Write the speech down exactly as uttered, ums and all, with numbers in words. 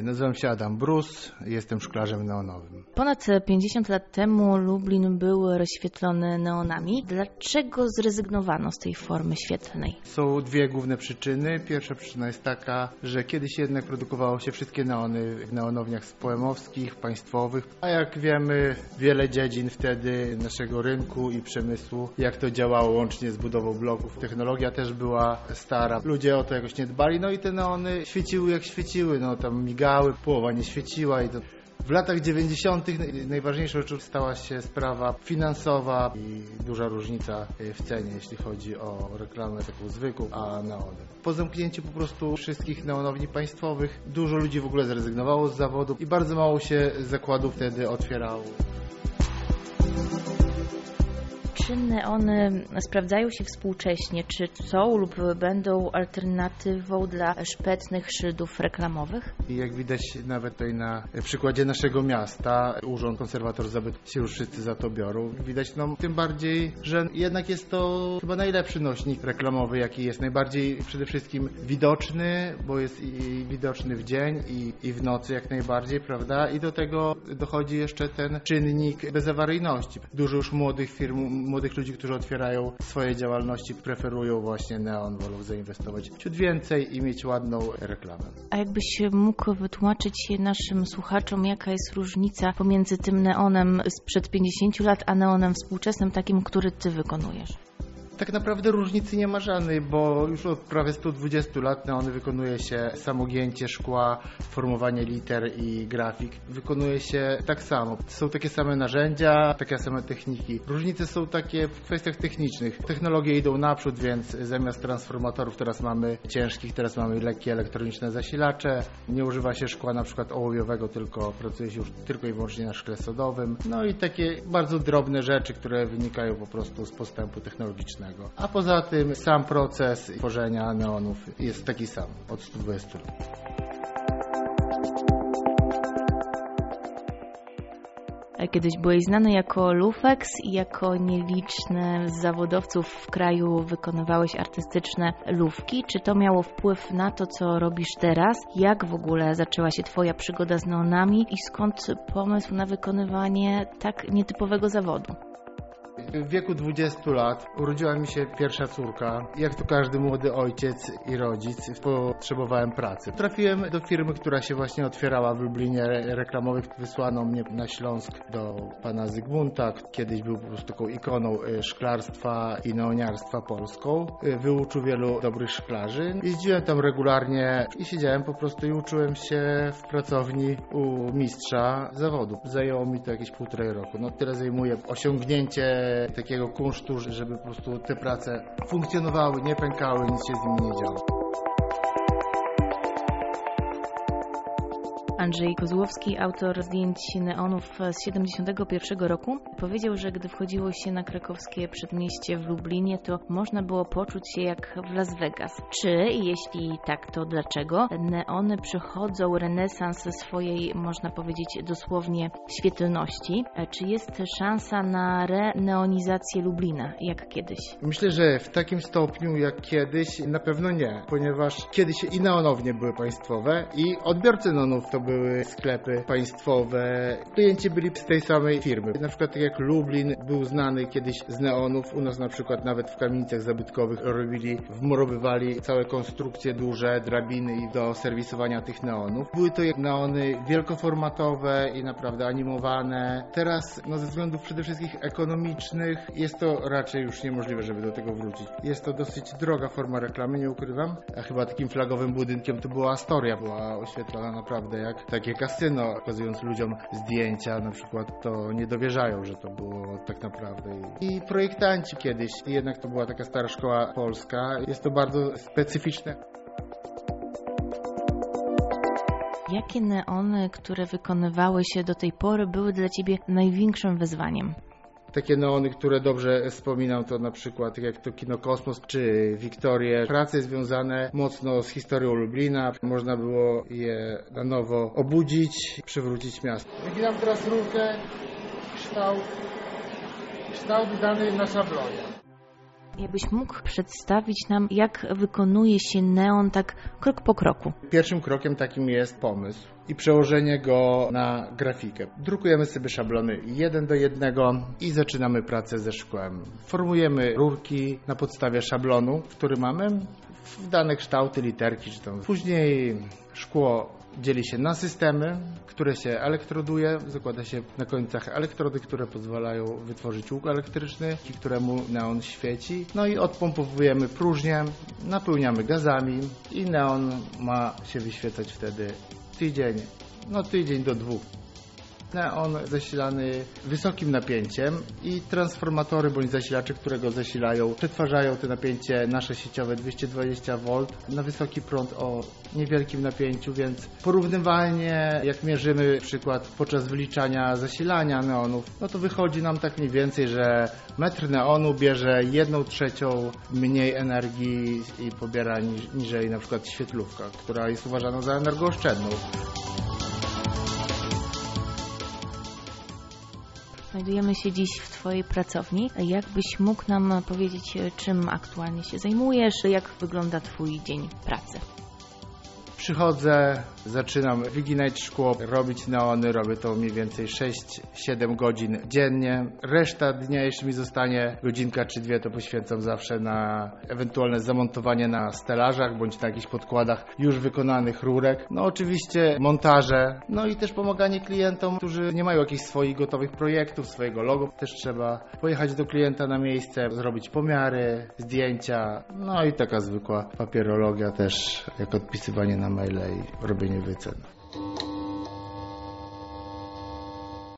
Nazywam się Adam Brus, jestem szklarzem neonowym. Ponad pięćdziesiąt lat temu Lublin był rozświetlony neonami. Dlaczego zrezygnowano z tej formy świetlnej? Są dwie główne przyczyny. Pierwsza przyczyna jest taka, że kiedyś jednak produkowało się wszystkie neony w neonowniach społemowskich, państwowych, a jak wiemy, wiele dziedzin wtedy naszego rynku i przemysłu, jak to działało łącznie z budową bloków. Technologia też była stara, ludzie o to jakoś nie dbali, no i te neony świeciły jak świeciły, no tam migały, połowa nie świeciła i to... W latach dziewięćdziesiątych najważniejszą rzeczą stała się sprawa finansowa i duża różnica w cenie, jeśli chodzi o reklamę taką zwykłą, a neony. Po zamknięciu po prostu wszystkich neonowni państwowych dużo ludzi w ogóle zrezygnowało z zawodu i bardzo mało się zakładów wtedy otwierało. Czy neony sprawdzają się współcześnie? Czy są lub będą alternatywą dla szpetnych szyldów reklamowych? I jak widać nawet tutaj na przykładzie naszego miasta, Urząd Konserwator Zabytków się już wszyscy za to biorą. Widać no tym bardziej, że jednak jest to chyba najlepszy nośnik reklamowy, jaki jest. Najbardziej przede wszystkim widoczny, bo jest i widoczny w dzień i, i w nocy jak najbardziej, prawda? I do tego dochodzi jeszcze ten czynnik bezawaryjności. Dużo już młodych firm, młodych ludzi, którzy otwierają swoje działalności, preferują właśnie neon, wolą zainwestować ciut więcej i mieć ładną reklamę. A jakbyś mógł wytłumaczyć naszym słuchaczom, jaka jest różnica pomiędzy tym neonem sprzed pięćdziesięciu lat, a neonem współczesnym, takim, który ty wykonujesz? Tak naprawdę różnicy nie ma żadnej, bo już od prawie stu dwudziestu lat neony wykonuje się samogięcie szkła, formowanie liter i grafik. Wykonuje się tak samo. Są takie same narzędzia, takie same techniki. Różnice są takie w kwestiach technicznych. Technologie idą naprzód, więc zamiast transformatorów teraz mamy ciężkich, teraz mamy lekkie elektroniczne zasilacze. Nie używa się szkła na przykład ołowiowego, tylko pracuje się już tylko i wyłącznie na szkle sodowym. No i takie bardzo drobne rzeczy, które wynikają po prostu z postępu technologicznego. A poza tym sam proces tworzenia neonów jest taki sam od stu dwudziestu lat. Kiedyś byłeś znany jako Lufex i jako nieliczny z zawodowców w kraju wykonywałeś artystyczne lufki. Czy to miało wpływ na to, co robisz teraz? Jak w ogóle zaczęła się twoja przygoda z neonami i skąd pomysł na wykonywanie tak nietypowego zawodu? W wieku dwudziestu lat urodziła mi się pierwsza córka. Jak to każdy młody ojciec i rodzic, potrzebowałem pracy. Trafiłem do firmy, która się właśnie otwierała w Lublinie, reklamowych. Wysłano mnie na Śląsk do pana Zygmunta. Kiedyś był po prostu taką ikoną szklarstwa i neoniarstwa polską. Wyuczył wielu dobrych szklarzy. Jeździłem tam regularnie i siedziałem po prostu i uczyłem się w pracowni u mistrza zawodu. Zajęło mi to jakieś półtorej roku. No tyle zajmuje osiągnięcie takiego kunsztu, żeby po prostu te prace funkcjonowały, nie pękały, nic się z nimi nie działo. Andrzej Kozłowski, autor zdjęć neonów z siedemdziesiątego pierwszego roku, powiedział, że gdy wchodziło się na krakowskie przedmieście w Lublinie, to można było poczuć się jak w Las Vegas. Czy, jeśli tak, to dlaczego neony przechodzą renesans swojej, można powiedzieć, dosłownie świetlności? Czy jest szansa na reneonizację Lublina, jak kiedyś? Myślę, że w takim stopniu jak kiedyś na pewno nie, ponieważ kiedyś i neonownie były państwowe i odbiorcy neonów to były sklepy państwowe. Klienci byli z tej samej firmy. Na przykład tak jak Lublin był znany kiedyś z neonów, u nas na przykład nawet w kamienicach zabytkowych robili, wmurowywali całe konstrukcje duże, drabiny i do serwisowania tych neonów. Były to neony wielkoformatowe i naprawdę animowane. Teraz no, ze względów przede wszystkim ekonomicznych jest to raczej już niemożliwe, żeby do tego wrócić. Jest to dosyć droga forma reklamy, nie ukrywam. A chyba takim flagowym budynkiem to była Astoria, była oświetlana naprawdę jak takie kasyno, pokazując ludziom zdjęcia na przykład, to nie dowierzają, że to było tak naprawdę. I projektanci kiedyś, jednak to była taka stara szkoła polska, jest to bardzo specyficzne. Jakie neony, które wykonywały się do tej pory, były dla Ciebie największym wyzwaniem? Takie neony, które dobrze wspominam, to na przykład jak to Kino Kosmos czy Wiktorię. Prace związane mocno z historią Lublina. Można było je na nowo obudzić, przywrócić miasto. Wyginam teraz rurkę, kształt, kształt dany na szablonie. Jakbyś mógł przedstawić nam, jak wykonuje się neon tak krok po kroku? Pierwszym krokiem takim jest pomysł i przełożenie go na grafikę. Drukujemy sobie szablony jeden do jednego i zaczynamy pracę ze szkłem. Formujemy rurki na podstawie szablonu, który mamy, w dane kształty, literki czy tam. Później szkło dzieli się na systemy, które się elektroduje, zakłada się na końcach elektrody, które pozwalają wytworzyć łuk elektryczny, dzięki któremu neon świeci. No i odpompowujemy próżnię, napełniamy gazami i neon ma się wyświecać wtedy tydzień, no tydzień do dwóch. Neon zasilany wysokim napięciem i transformatory bądź zasilacze, które go zasilają, przetwarzają to napięcie nasze sieciowe dwieście dwadzieścia wolt na wysoki prąd o niewielkim napięciu, więc porównywalnie jak mierzymy przykład podczas wyliczania zasilania neonów, no to wychodzi nam tak mniej więcej, że metr neonu bierze jedną trzecią mniej energii i pobiera niż, niżej na przykład świetlówka, która jest uważana za energooszczędną. Znajdujemy się dziś w Twojej pracowni. Jakbyś mógł nam powiedzieć, czym aktualnie się zajmujesz, jak wygląda Twój dzień pracy? Przychodzę, zaczynam wyginać szkło, robić neony, robię to mniej więcej sześć siedem godzin dziennie. Reszta dnia, jeśli mi zostanie godzinka czy dwie, to poświęcam zawsze na ewentualne zamontowanie na stelażach bądź na jakichś podkładach już wykonanych rurek. No oczywiście montaże, no i też pomaganie klientom, którzy nie mają jakichś swoich gotowych projektów, swojego logo. Też trzeba pojechać do klienta na miejsce, zrobić pomiary, zdjęcia, no i taka zwykła papierologia też, jak odpisywanie na maile i robienie wycen.